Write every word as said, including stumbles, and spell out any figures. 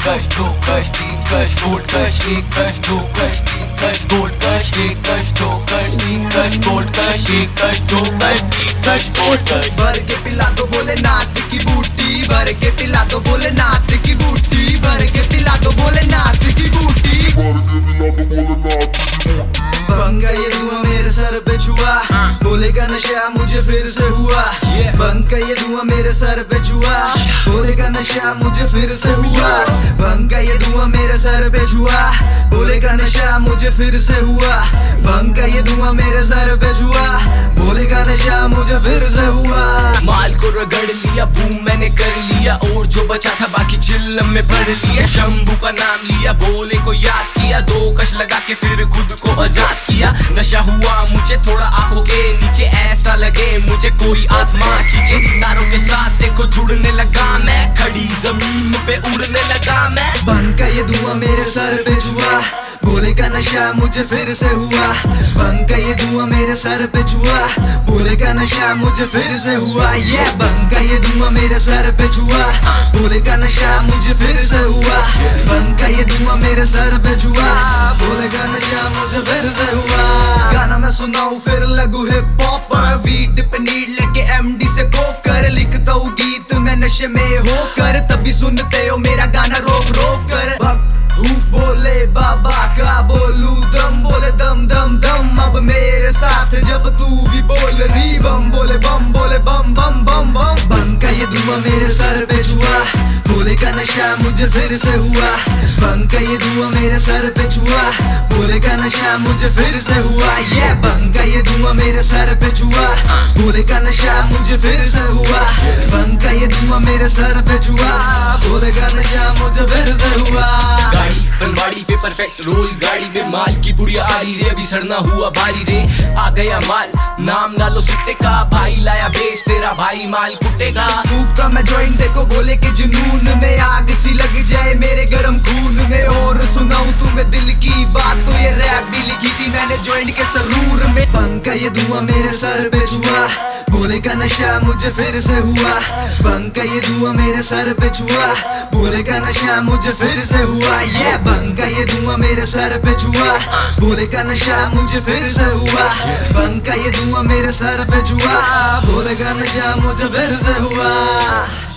कश दो कश तीन कश गोट कश एक कश दो कश तीन कश गोट कश एक कश दो कश तीन कश गोट कश एक कश दो कश तीन कश गोट कश। भर के पिला दो बोले नाथ की बूटी, भर के पिला दो बोले नाथ की बूटी, भर के पिला दो बोले नाथ की बूटी, भर के पिला दो बोले नाथ की बूटी। भंगा ये धुआं मेरे सर पे छुआ, बोलेगा नशा मुझे फिर से हुआ। भंगा ये धुआं मेरे सर पे छुआ, बोलेगा नशा मुझे फिर से हुआ। भंगा ये धुआं मेरे सर पे छुआ, बोलेगा नशा मुझे फिर से हुआ। भंगा ये धुआं मेरे सर पे छुआ, बोलेगा नशा मुझे फिर से हुआ। माल को रगड़ लिया, बूम मैंने कर लिया, और जो बचा था बाकी चिल्लम में भर लिया। शंभू का नाम लिया, भोले को याद किया, दो कश लगा के फिर खुद को आजाद किया। नशा हुआ मुझे थोड़ा आंखों के नीचे, ऐसा लगे मुझे कोई आत्मा खींचे। तारों के साथ देखो जुड़ने लगा मैं, खड़ी जमीन पे उड़ने लगा मैं। भंग का ये धुआं मेरे सर पे छुआ, भोले का नशा मुझे फिर से हुआ। भंग का ये धुआं मेरे सर पे छुआ, भोले का नशा मुझे फिर से हुआ। ये भंग का ये धुआं मेरे सर पे छुआ, भोले का नशा मुझे फिर से हुआ। भंग का ये धुआं मेरे सर पे छुआ, भोले का नशा मुझे फिर से हुआ। गाना मैं सुनाऊं फिर लगू हिप हॉप, वीड पे नीड लेके एमडी से कोक कर, लिखता हूँ गीत मैं नशे में होकर, तभी सुनते हो मेरा गाना रोक रोक कर। भक्त हूँ बोले बाबा का, बोलू दम बोले दम दम दम, अब मेरे साथ जब तू भी बोल री बम बोले बम बोले बम बम बम बम। भंग का ये धुआं मेरे सर पे छुआ, भोले का नशा मुझे फिर से हुआ। भंग का ये धुआं मेरे सर पे छुआ, भोले का नशा मुझे फिर से हुआ। ये भंग का ये धुआं मेरे सर पे छुआ, भोले का नशा मुझे फिर से हुआ। भंग का ये धुआं मेरे सर पे छुआ, भोले का नशा मुझे फिर से हुआ। गाड़ी बनवाड़ी पे परफेक्ट रोल, गाड़ी में माल की बुढ़िया आ रही रे, अभी सड़ना हुआ भारी रे। आ गया माल नाम डालो सिट्टे का, भाई लाया बेच तेरा भाई माल कुटेगा। फूका मैं जॉइंट देखो भोले के जुनून में, आग सी लग जाए मेरे गरम खून में। और सुनाऊं तुम्हें दिल की बात, तो ये रैप भी लिखी थी मैंने जॉइंट के सरूर में। भंग का ये धुआं मेरे सर पे छुआ, भोले का नशा मुझे फिर से हुआ। भंग का ये धुआं मेरे सर पे छुआ, भोले का नशा मुझे फिर से हुआ। ये भंग का ये धुआं मेरे सर पे छुआ, भोले का नशा मुझे फिर से हुआ। भंग का ये धुआं मेरे सर पे छुआ, भोले का नशा मुझे फिर से हुआ।